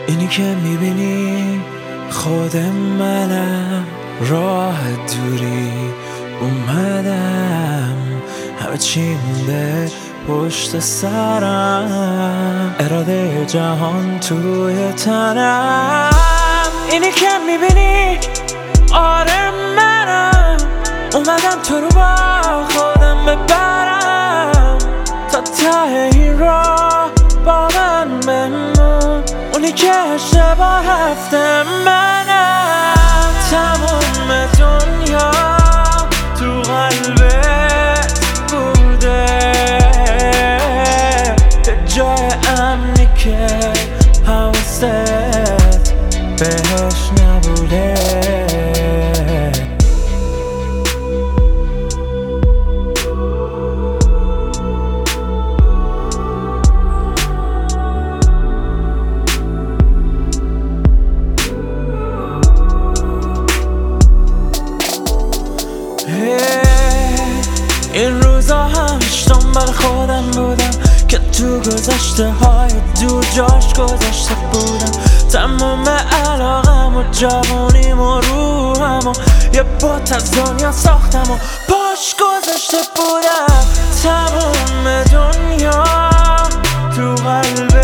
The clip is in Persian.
اینی که میبینی خود منم، راه دوری اومدم، همه چی مونده پشت سرم، اراده جهان توی تنم. اینی که میبینی آره منم، اومدم تو رو با خودم ببرم تا ته این راه با من بمون. اونی که شبا هفته منم، تموم دنیا تو قلبت بوده، به جای امنی که حواست بهش نبوده. این روزا همش دنبال خودم بودم که تو گذشته های دور جاش گذاشته بودم. تمام علاقم و جوانیم و روحم و یه بات از دنیا ساختم و پاش گذاشته بودم. تمام دنیا تو قلب